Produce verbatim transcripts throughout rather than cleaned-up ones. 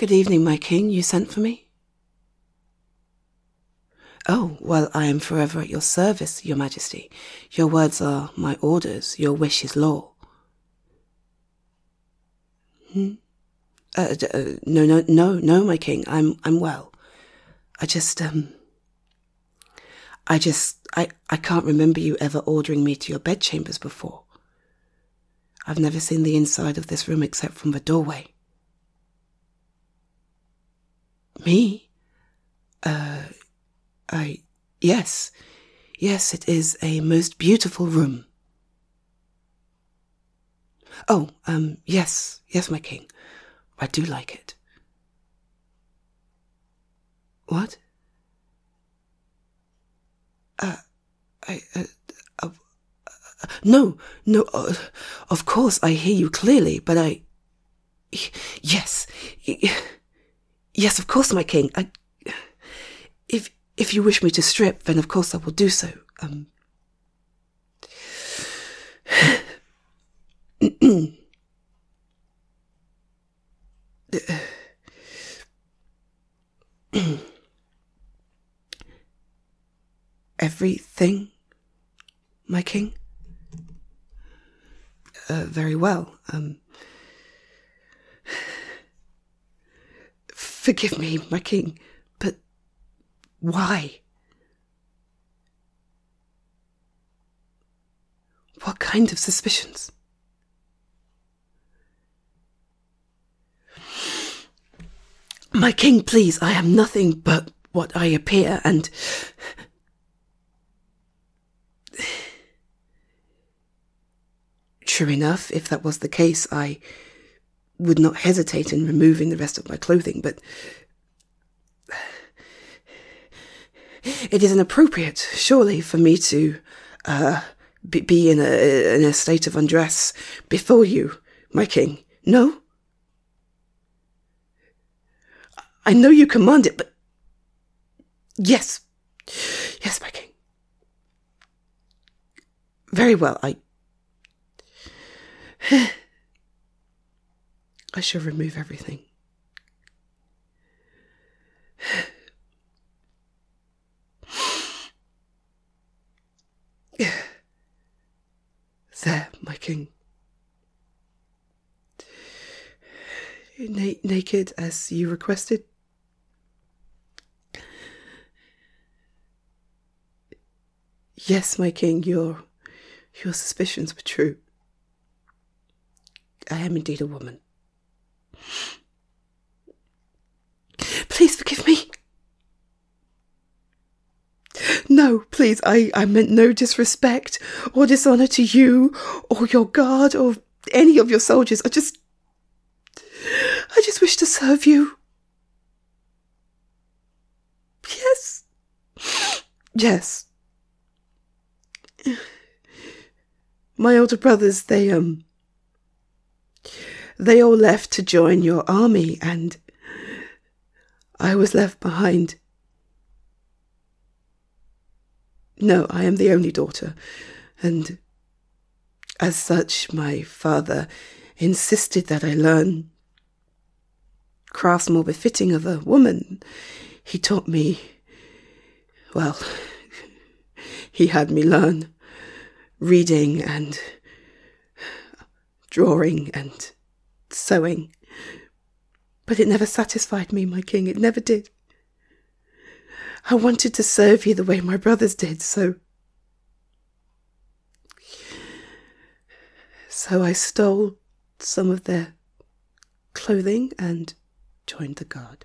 Good evening, my king. You sent for me? Oh, well, I am forever at your service, your majesty. Your words are my orders. Your wish is law. Hmm? Uh, d- uh, no, no, no, no, my king. I'm, I'm well. I just, um... I just, I, I can't remember you ever ordering me to your bedchambers before. I've never seen the inside of this room except from the doorway. Me? Uh, I, yes, yes, it is a most beautiful room. Oh, um, yes, yes, my king, I do like it. What? Uh, I, uh, uh, uh no, no, uh, of course I hear you clearly, but I, yes, yes, of course, my king, I, if, if you wish me to strip, then of course I will do so, um... Everything, my king? Uh, very well. Um, forgive me, my king, but why? What kind of suspicions? My king, please, I am nothing but what I appear, and... True enough, if that was the case, I would not hesitate in removing the rest of my clothing, but... It is inappropriate, surely, for me to uh, be, be in, a, in a state of undress before you, my king. No? I know you command it, but... Yes. Yes, my king. Very well, I... I shall remove everything. There, my king. Na- naked as you requested. Yes, my king, your, your suspicions were true. I am indeed a woman. Please forgive me. No, please, I, I meant no disrespect or dishonour to you or your guard or any of your soldiers. I just... I just wish to serve you. Yes. Yes. My older brothers, they, um... They all left to join your army, and I was left behind. No, I am the only daughter, and as such, my father insisted that I learn crafts more befitting of a woman. He taught me, well, he had me learn reading and drawing and sewing. But it never satisfied me, my king, it never did. I wanted to serve you the way my brothers did, so... So I stole some of their clothing and joined the guard.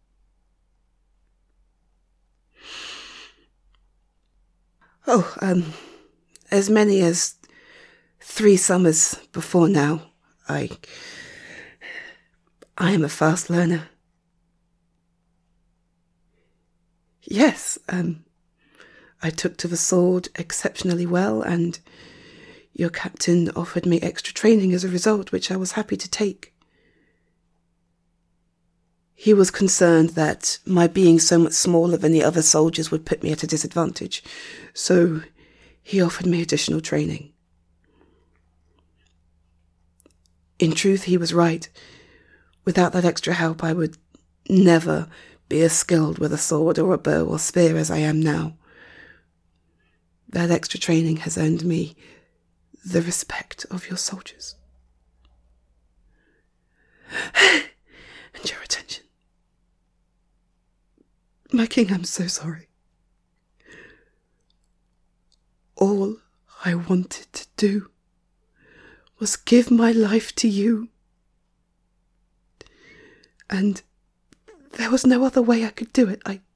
Oh, um, as many as three summers before now, I... I am a fast learner. Yes, um, I took to the sword exceptionally well, and your captain offered me extra training as a result, which I was happy to take. He was concerned that my being so much smaller than the other soldiers would put me at a disadvantage, so he offered me additional training. In truth, he was right. Without that extra help, I would never be as skilled with a sword or a bow or spear as I am now. That extra training has earned me the respect of your soldiers. And your attention. My king, I'm so sorry. All I wanted to do was give my life to you. And there was no other way I could do it. I,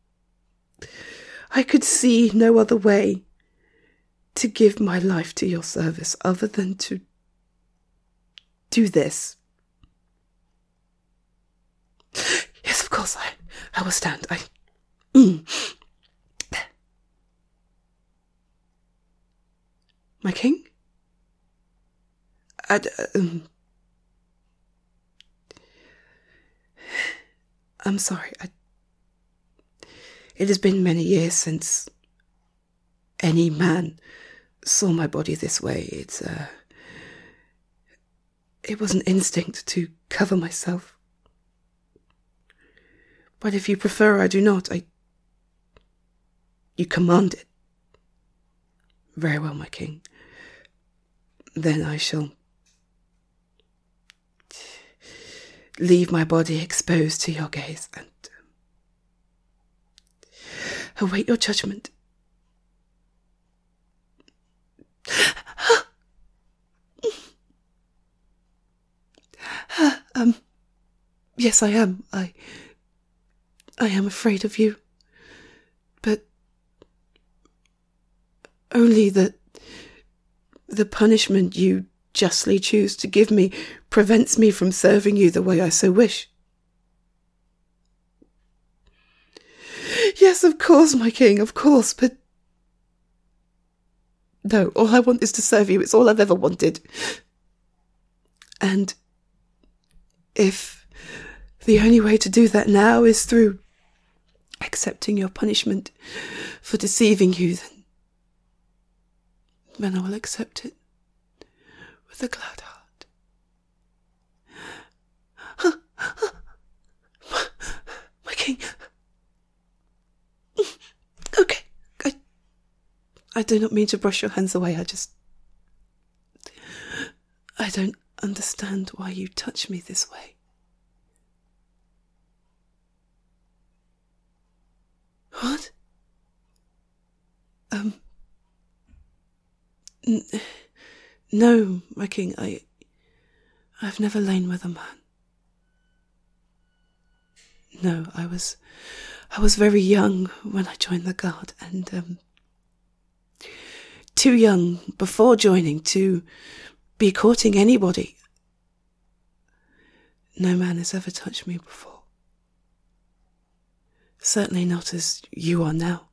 I could see no other way to give my life to your service other than to do this. Yes, of course, I, I will stand. I... Mm. My king? I, um, I'm sorry. I, it has been many years since any man saw my body this way. It's, uh, it was an instinct to cover myself. But if you prefer, I do not. I... You command it. Very well, my king. Then I shall leave my body exposed to your gaze and uh, await your judgment. um, yes, I am. I... I am afraid of you, but only that the punishment you justly choose to give me prevents me from serving you the way I so wish. Yes, of course, my king, of course, but no, all I want is to serve you. It's all I've ever wanted. And if the only way to do that now is through accepting your punishment for deceiving you, then, then I will accept it with a glad heart. My, my king. Okay. I, I do not mean to brush your hands away. I just... I don't understand why you touch me this way. What? Um... N- no, my king, I... I've never lain with a man. No, I was... I was very young when I joined the guard, and, um... too young before joining to be courting anybody. No man has ever touched me before. Certainly not as you are now.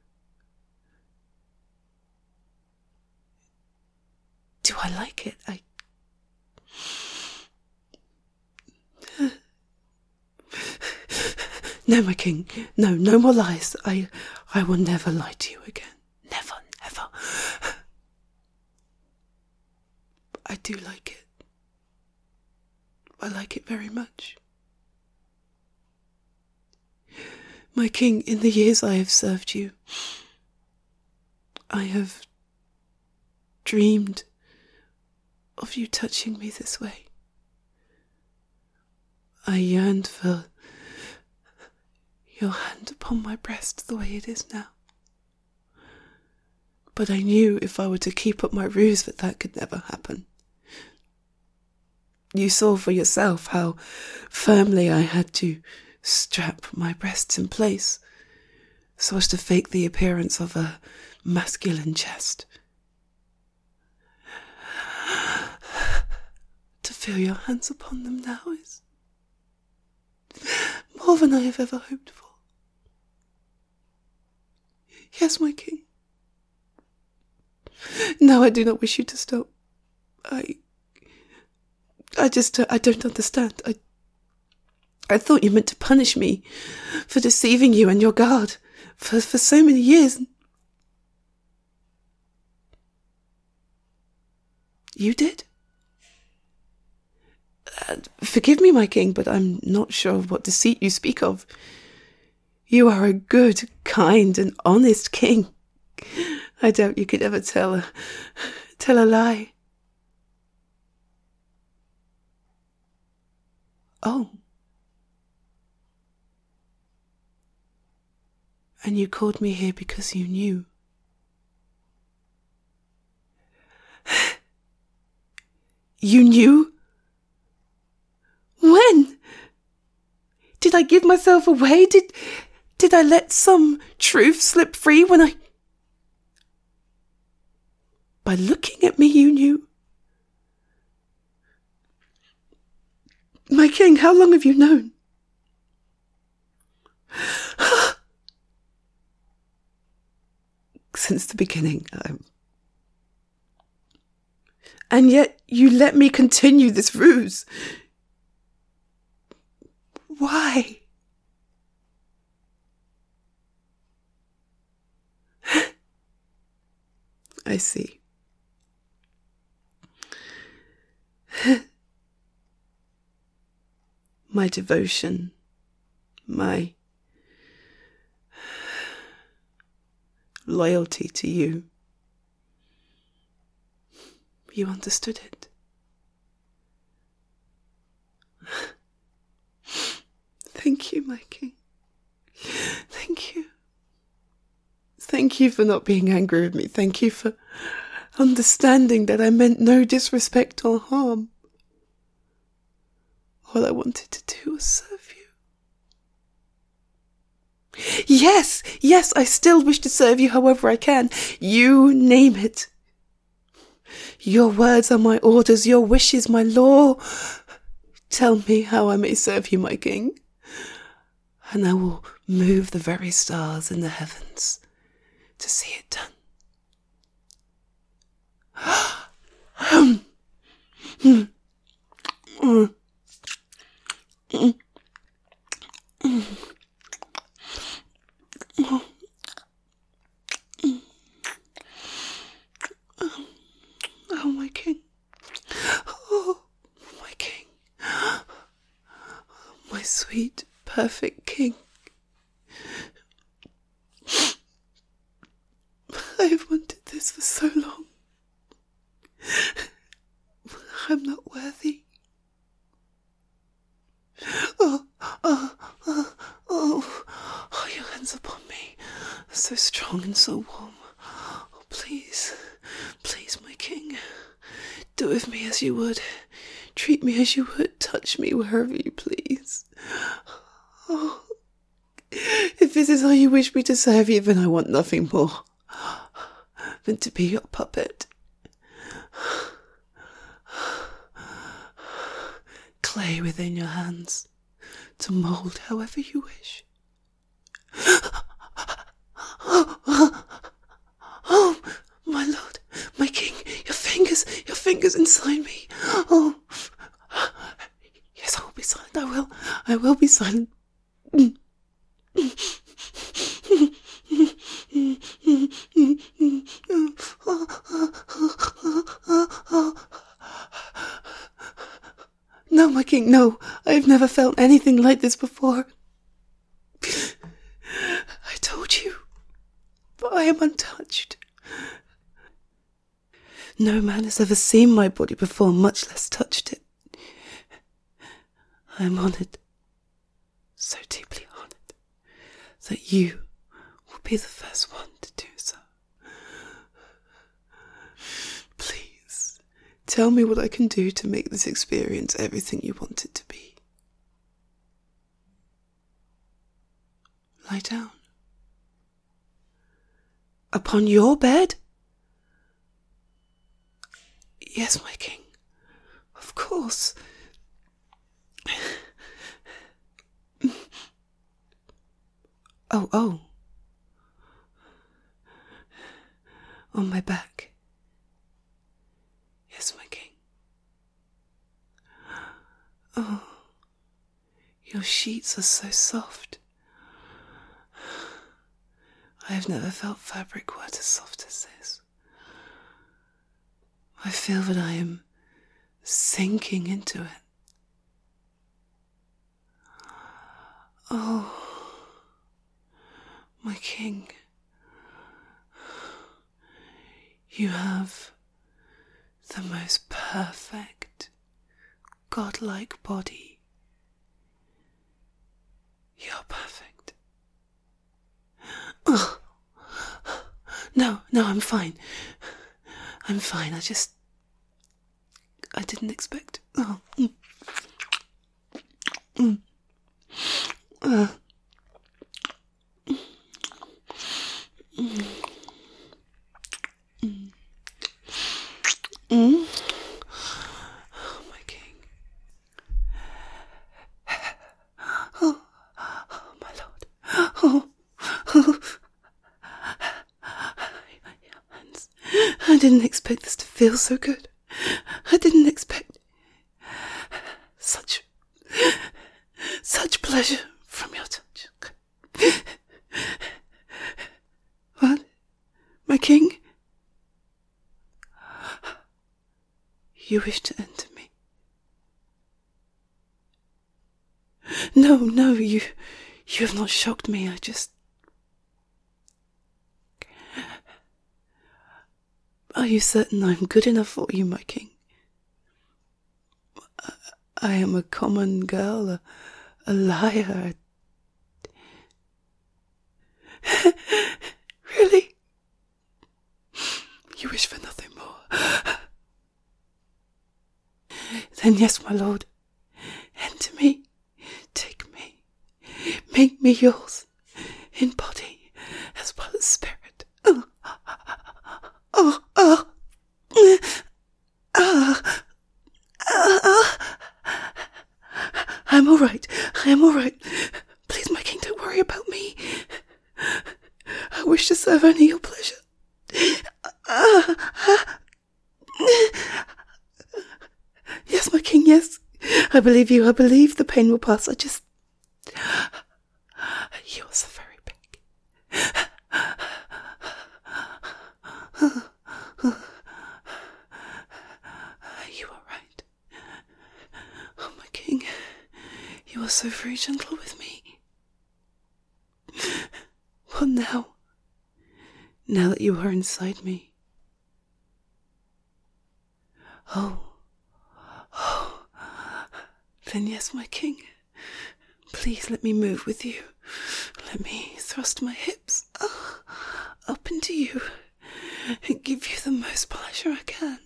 Do I like it? I... No, my king. No, no more lies. I, I will never lie to you again. Never, never. I do like it. I like it very much. My king, in the years I have served you, I have dreamed of you touching me this way. I yearned for your hand upon my breast the way it is now. But I knew if I were to keep up my ruse that that could never happen. You saw for yourself how firmly I had to strap my breasts in place so as to fake the appearance of a masculine chest. To feel your hands upon them now is more than I have ever hoped for. Yes, my king. No, I do not wish you to stop. I... I just... I don't understand. I... I thought you meant to punish me for deceiving you and your guard for, for so many years. You did? Uh, forgive me, my king, but I'm not sure of what deceit you speak of. You are a good, kind, and honest king. I doubt you could ever tell a, tell a lie. Oh. And you called me here because you knew. You knew? When? Did I give myself away? Did, did I let some truth slip free when I... By looking at me, you knew. My king, how long have you known? Since the beginning. Um, and yet you let me continue this ruse. Why? I see. My devotion, my loyalty to you. You understood it. Thank you, my king. Thank you. Thank you for not being angry with me. Thank you for understanding that I meant no disrespect or harm. All I wanted to do was serve you. Yes, yes, I still wish to serve you however I can. You name it. Your words are my orders, your wishes my law. Tell me how I may serve you, my king, and I will move the very stars in the heavens to see it done. Oh, my king. Oh, my king. My sweet, perfect king. I have wanted this for so long. I'm not worthy. Oh, oh, oh, oh, oh, your hands upon me, so strong and so warm. Oh, please, please, my king, do with me as you would, treat me as you would, touch me wherever you please. Oh, if this is how you wish me to serve you, then I want nothing more than to be your puppet. Clay within your hands, to mould however you wish. Oh, oh, my lord, my king, your fingers, your fingers inside me. Oh, yes, I will be silent, I will, I will be silent. No, my king, no. I have never felt anything like this before. I told you, but I am untouched. No man has ever seen my body before, much less touched it. I am honoured, so deeply honoured, that you will be the first one to do so. Please, tell me what I can do to make this experience everything you want it to be. Lie down. Upon your bed? Yes, my king. Of course. Oh, oh. On my back. Yes, my king. Oh, your sheets are so soft. I have never felt fabric quite as soft as this. I feel that I am sinking into it. Oh, my king, you have the most perfect, godlike body. You're perfect. Oh, no, no, I'm fine. I'm fine. I just, I didn't expect. Oh. Mm. Mm. Uh. Mm. Mm. Mm. Oh, my king. Oh, oh my lord. Oh, oh. I didn't expect this to feel so good. I didn't expect such, such pleasure from your touch. What? My king? You wish to enter me? No, no, you, you have not shocked me. I just... Are you certain I'm good enough for you, my king? I am a common girl, a, a liar. Really? You wish for nothing more? Then yes, my lord, enter me, take me, make me yours, in body as well as spirit. Oh, oh, oh, oh, oh. I'm all right, I am all right. Please, my king, don't worry about me. I wish to serve only your pleasure. Yes, my king, yes. I believe you, I believe the pain will pass. I just... You are so very big. You are right. Oh, my king, you are so very gentle with me. What now? Now that you are inside me. Oh. Oh. Then yes, my king. Please let me move with you. Let me thrust my hips uh, up into you and give you the most pleasure I can.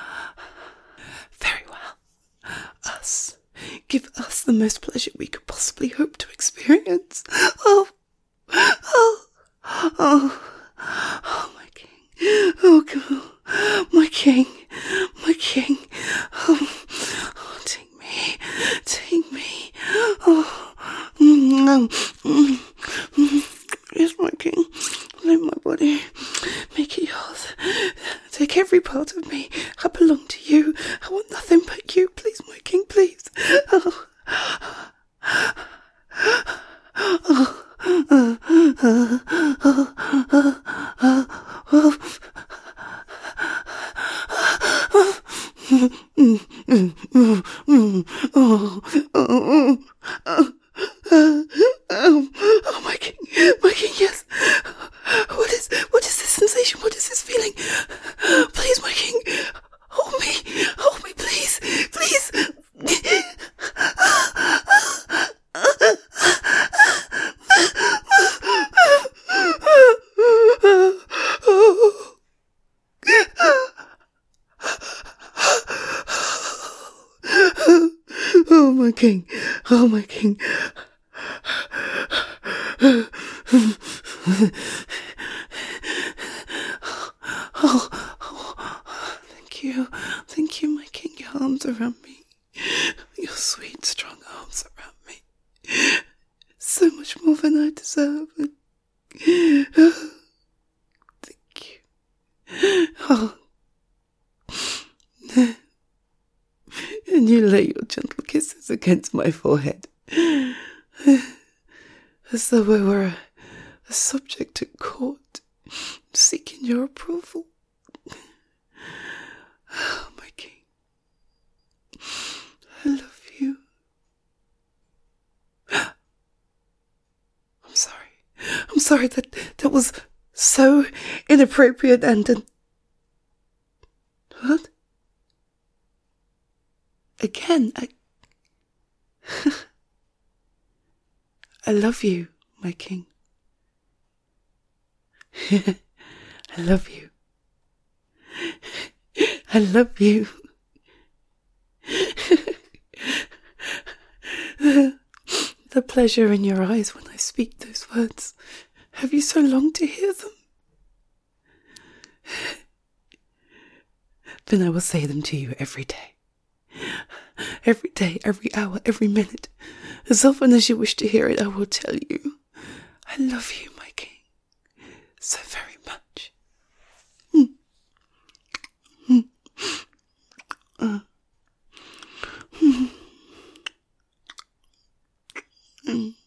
Very well. Us. Give us the most pleasure we could possibly hope to experience. Oh. Oh. Oh. Oh, my king. Oh, God. My king. My king. Oh. Oh, take me. Take me. Oh. Mm, mm, mm. Yes, my king. Let my body. Make it yours. Take every part of me. I belong to you. I want nothing but you. Please, my king, please. Oh. Oh. Uh, uh, uh, uh, uh, uh, Oh, my king, my king, yes. What is, what is this sensation? What is this feeling? Please, my king, hold me, hold me, please, please. Oh, my king. Oh, my king. Oh, oh, thank you. Thank you, my king. Your arms around me. Your sweet, strong arms around me. So much more than I deserve. Oh, thank you. Oh. And you lay your gentle kisses against my forehead, as though I were a, a subject at court, seeking your approval. Oh, my king, I love you. sorry, that that was so inappropriate and... Uh, what? Again, I... I love you, my king. I love you. I love you. the, the pleasure in your eyes when I speak those words. Have you so longed to hear them? Then I will say them to you every day. Every day, every hour, every minute. As often as you wish to hear it, I will tell you. I love you, my king, so very much. Mm. Mm. Uh. Mm. Mm.